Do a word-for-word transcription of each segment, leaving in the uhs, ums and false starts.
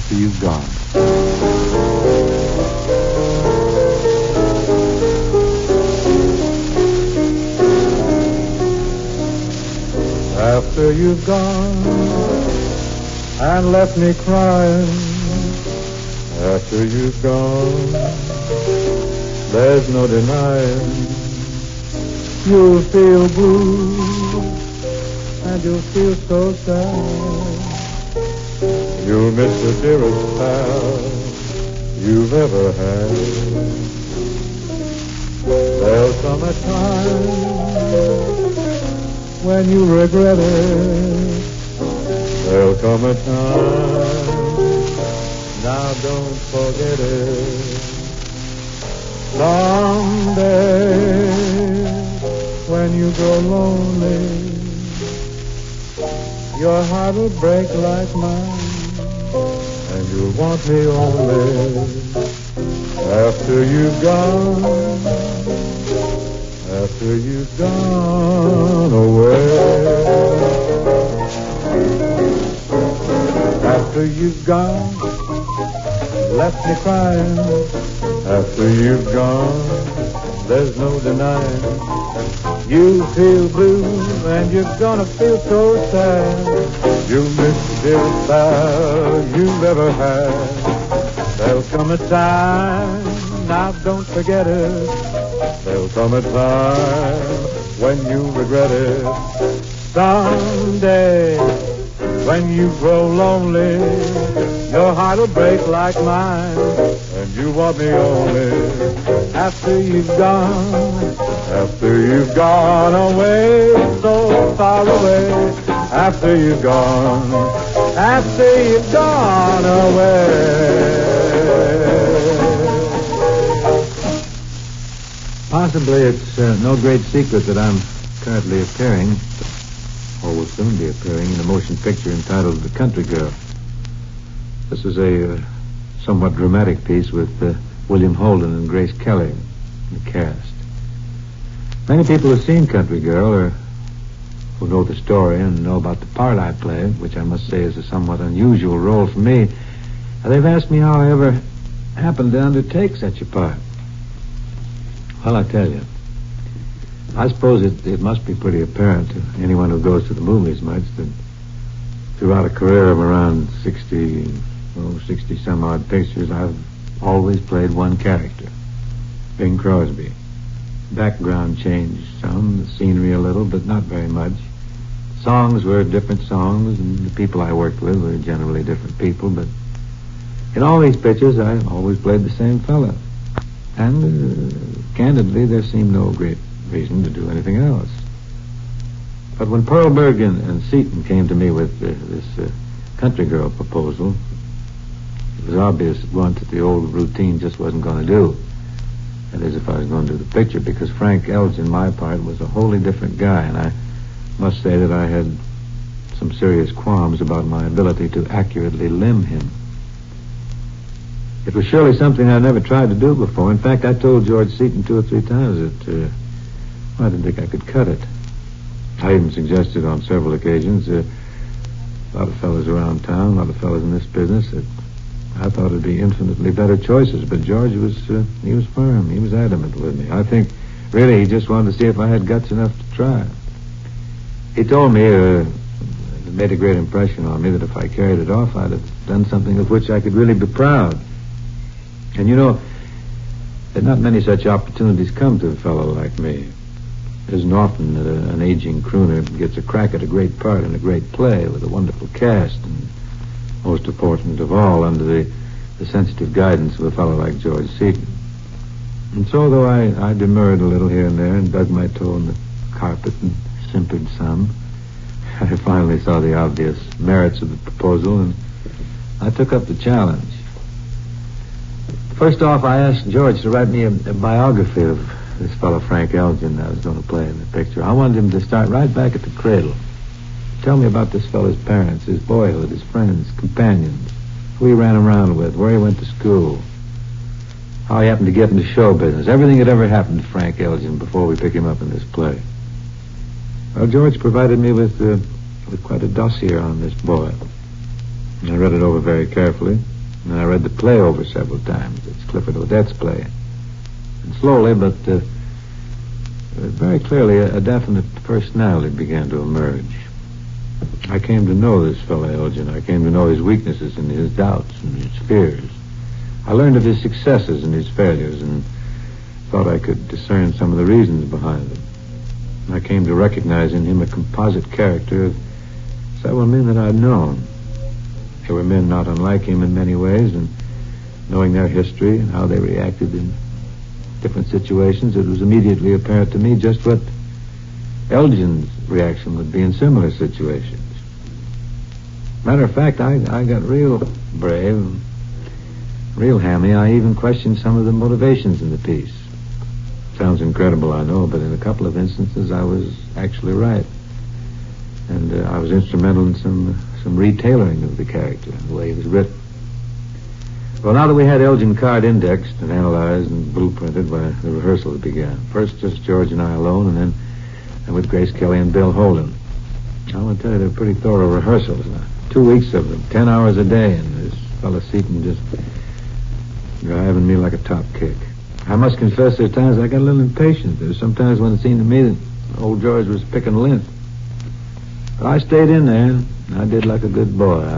after you've gone. After you've gone and left me crying, after you've gone, there's no denying you'll feel blue and you'll feel so sad. You'll miss the dearest pal you've ever had. There'll come a time when you regret it. There'll come a time, now don't forget it. Someday, when you grow lonely, your heart will break like mine, and you'll want me only after you've gone. After you've gone away. After you've gone, left me crying. After you've gone, there's no denying you feel blue and you're gonna feel so sad. You miss the dearest pal you've ever had. There'll come a time, now don't forget it. There'll come a time when you regret it. Someday, when you grow lonely, your heart will break like mine, and you want me only after you've gone, after you've gone away, so far away, after you've gone, after you've gone away. Possibly it's uh, no great secret that I'm currently appearing, or will soon be appearing, in a motion picture entitled The Country Girl. This is a uh, somewhat dramatic piece with uh, William Holden and Grace Kelly in the cast. Many people who've seen Country Girl, or who know the story and know about the part I play, which I must say is a somewhat unusual role for me, they've asked me how I ever happened to undertake such a part. Well, I tell you, I suppose it, it must be pretty apparent to anyone who goes to the movies much that throughout a career of around sixty, oh, sixty some odd pictures, I've always played one character, Bing Crosby. Background changed some, the scenery a little, but not very much. Songs were different songs, and the people I worked with were generally different people, but in all these pictures, I always played the same fella. And, uh, candidly, there seemed no great reason to do anything else. But when Perlberg and, and Seaton came to me with uh, this uh, Country Girl proposal, it was obvious at once that the old routine just wasn't going to do. That is, if I was going to do the picture, because Frank Elgin, my part, was a wholly different guy, and I must say that I had some serious qualms about my ability to accurately limn him. It was surely something I'd never tried to do before. In fact, I told George Seaton two or three times that uh, well, I didn't think I could cut it. I even suggested on several occasions, uh, a lot of fellows around town, a lot of fellows in this business, that I thought it'd be infinitely better choices. But George was, uh, he was firm. He was adamant with me. I think, really, he just wanted to see if I had guts enough to try. He told me, uh, it made a great impression on me, that if I carried it off, I'd have done something of which I could really be proud. And you know, that not many such opportunities come to a fellow like me. It isn't often that a, an aging crooner gets a crack at a great part in a great play with a wonderful cast, and most important of all, under the, the sensitive guidance of a fellow like George Seaton. And so, though I, I demurred a little here and there and dug my toe in the carpet and simpered some, I finally saw the obvious merits of the proposal, and I took up the challenge. First off, I asked George to write me a, a biography of this fellow Frank Elgin that I was going to play in the picture. I wanted him to start right back at the cradle. Tell me about this fellow's parents, his boyhood, his friends, companions, who he ran around with, where he went to school, how he happened to get into show business, everything that ever happened to Frank Elgin before we pick him up in this play. Well, George provided me with, uh, with quite a dossier on this boy. I read it over very carefully. And then I read the play over several times. It's Clifford Odets' play. And slowly, but uh, very clearly, a, a definite personality began to emerge. I came to know this fellow Elgin. I came to know his weaknesses and his doubts and his fears. I learned of his successes and his failures and thought I could discern some of the reasons behind them. I came to recognize in him a composite character of several men that I'd known. They were men not unlike him in many ways, and knowing their history and how they reacted in different situations, it was immediately apparent to me just what Elgin's reaction would be in similar situations. Matter of fact, I, I got real brave, real hammy. I even questioned some of the motivations in the piece. Sounds incredible, I know, but in a couple of instances I was actually right. And uh, I was instrumental in some some retailoring of the character, the way he was written. Well, now that we had Elgin card indexed and analyzed and blueprinted, well, the rehearsals began. First just George and I alone, and then and with Grace Kelly and Bill Holden. I want to tell you, they were pretty thorough rehearsals. Uh, two weeks of them, ten hours a day, and this fellow Seaton just driving me like a top kick. I must confess there are times I got a little impatient. There were sometimes when it seemed to me that old George was picking lint. But I stayed in there, and I did like a good boy. I,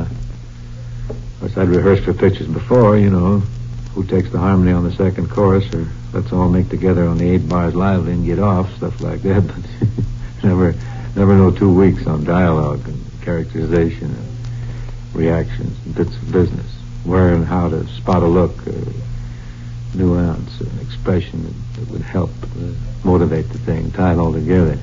of course, I'd rehearsed for pictures before, you know, who takes the harmony on the second chorus, or let's all make together on the eight bars lively and get off, stuff like that. But never, never know two weeks on dialogue and characterization and reactions and bits of business. Where and how to spot a look, uh, nuance, an expression that, that would help uh, motivate the thing, tie it all together.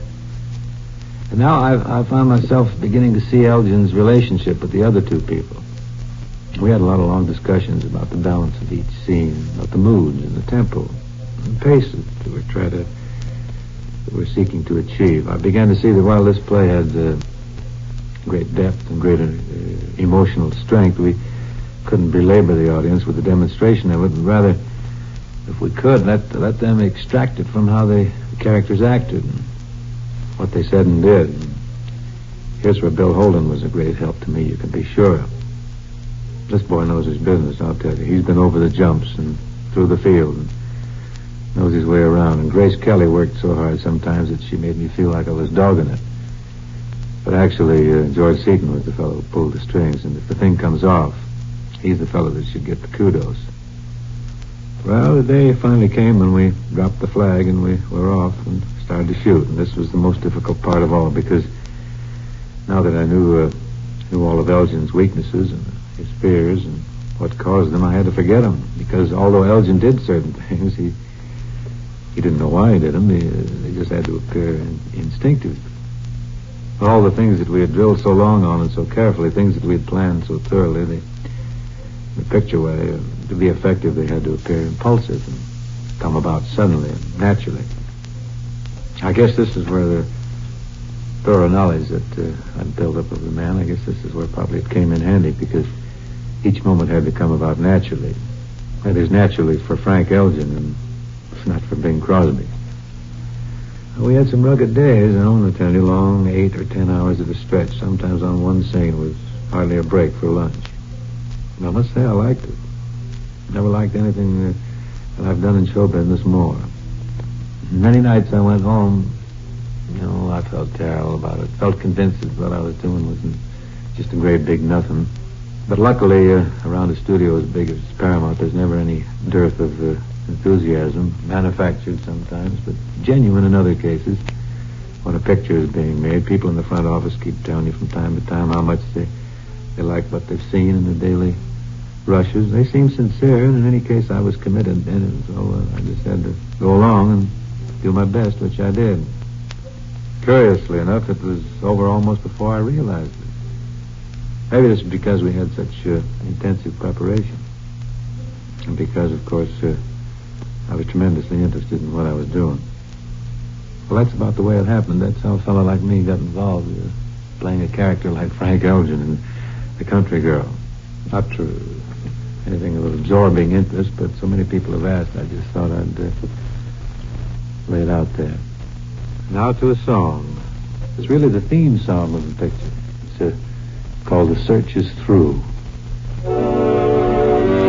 And now I've, I found myself beginning to see Elgin's relationship with the other two people. We had a lot of long discussions about the balance of each scene, about the moods and the tempo and paces that we're trying to, that we're seeking to achieve. I began to see that while this play had uh, great depth and great uh, emotional strength, we couldn't belabor the audience with the demonstration of it, but rather, if we could, let let them extract it from how they, the characters acted and what they said and did. And here's where Bill Holden was a great help to me, you can be sure. This boy knows his business, I'll tell you. He's been over the jumps and through the field and knows his way around. And Grace Kelly worked so hard sometimes that she made me feel like I was dogging it. But actually, uh, George Seaton was the fellow who pulled the strings, and if the thing comes off, he's the fellow that should get the kudos. Well, the day finally came when we dropped the flag and we were off and started to shoot. And this was the most difficult part of all, because now that I knew uh, knew all of Elgin's weaknesses and his fears and what caused them, I had to forget them. Because although Elgin did certain things, he he didn't know why he did them. He, uh, they just had to appear in, instinctive. All the things that we had drilled so long on and so carefully, things that we had planned so thoroughly, they, the picture way, uh, to be effective, they had to appear impulsive and come about suddenly and naturally. I guess this is where the thorough knowledge that uh, I'd built up of the man, I guess this is where probably it came in handy, because each moment had to come about naturally. That is, naturally for Frank Elgin and not for Bing Crosby. We had some rugged days, and only tell you, long eight or ten hours at a stretch, sometimes on one scene with hardly a break for lunch. And I must say I liked it. Never liked anything that, that I've done in show business more. Many nights I went home, you know, I felt terrible about it. Felt convinced that what I was doing was just a great big nothing. But luckily, uh, around a studio as big as Paramount, there's never any dearth of uh, enthusiasm, manufactured sometimes, but genuine in other cases. When a picture is being made, people in the front office keep telling you from time to time how much they, they like what they've seen in the daily rushes. They seem sincere, and in any case, I was committed, and so uh, I just had to go along and do my best, which I did. Curiously enough, it was over almost before I realized it. Maybe this is because we had such uh, intensive preparation, and because, of course, uh, I was tremendously interested in what I was doing. Well, that's about the way it happened. That's how a fellow like me got involved, uh, playing a character like Frank Elgin in The Country Girl. Not true. Anything of absorbing interest, but so many people have asked, I just thought I'd uh, lay it out there. Now to a song. It's really the theme song of the picture. It's uh, called The Search Is Through.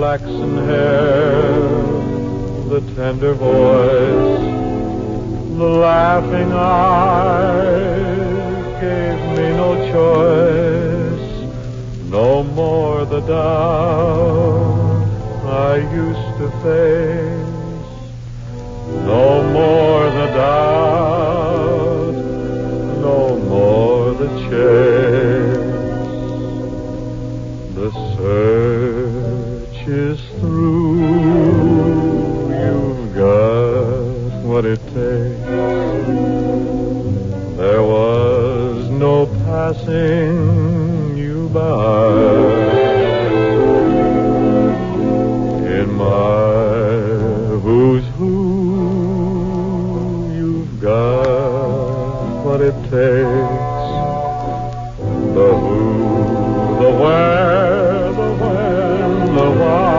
flaxen hair, the tender voice, the laughing eyes gave me no choice, no more the doubt I used to face, no more the doubt, no more the chase. The search is through, you've got what it takes. There was no passing you by. In my who's who, you've got what it takes. The who, the where, the when, the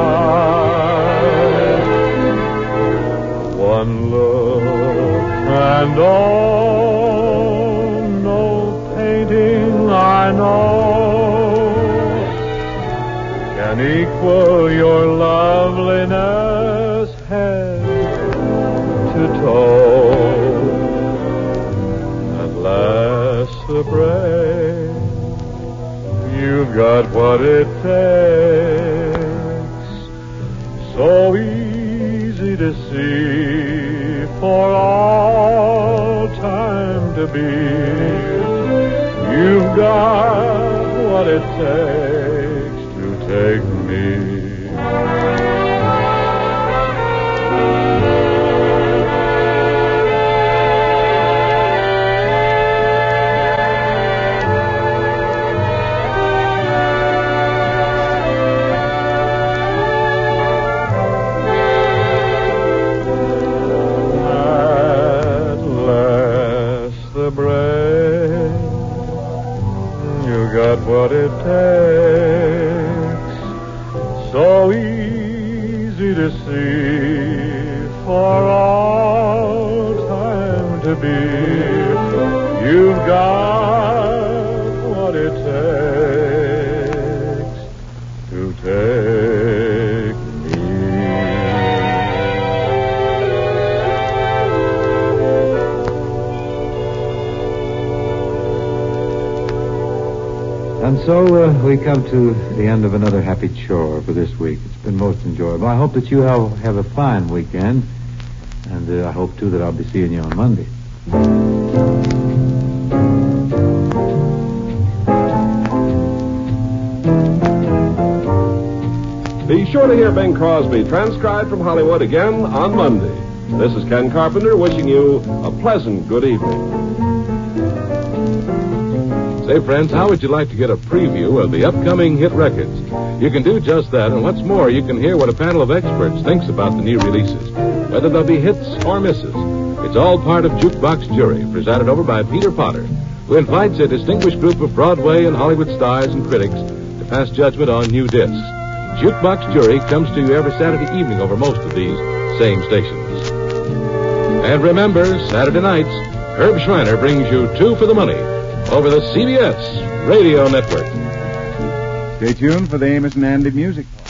why. One look and oh, no painting I know can equal your loveliness head to toe. At last the break, you've got what it takes. So easy to see, for all time to be. You've got what it takes to take me. What it takes, so easy to see, for all time to be. You've got what it takes to take me. And so uh, we come to the end of another happy chore for this week. It's been most enjoyable. I hope that you have, have a fine weekend. And uh, I hope, too, that I'll be seeing you on Monday. Be sure to hear Bing Crosby transcribed from Hollywood again on Monday. This is Ken Carpenter wishing you a pleasant good evening. Say, friends, how would you like to get a preview of the upcoming hit records? You can do just that, and what's more, you can hear what a panel of experts thinks about the new releases, whether they'll be hits or misses. It's all part of Jukebox Jury, presided over by Peter Potter, who invites a distinguished group of Broadway and Hollywood stars and critics to pass judgment on new discs. Jukebox Jury comes to you every Saturday evening over most of these same stations. And remember, Saturday nights, Herb Schreiner brings you Two for the Money over the C B S Radio Network. Stay tuned for the Amos and Andy Music.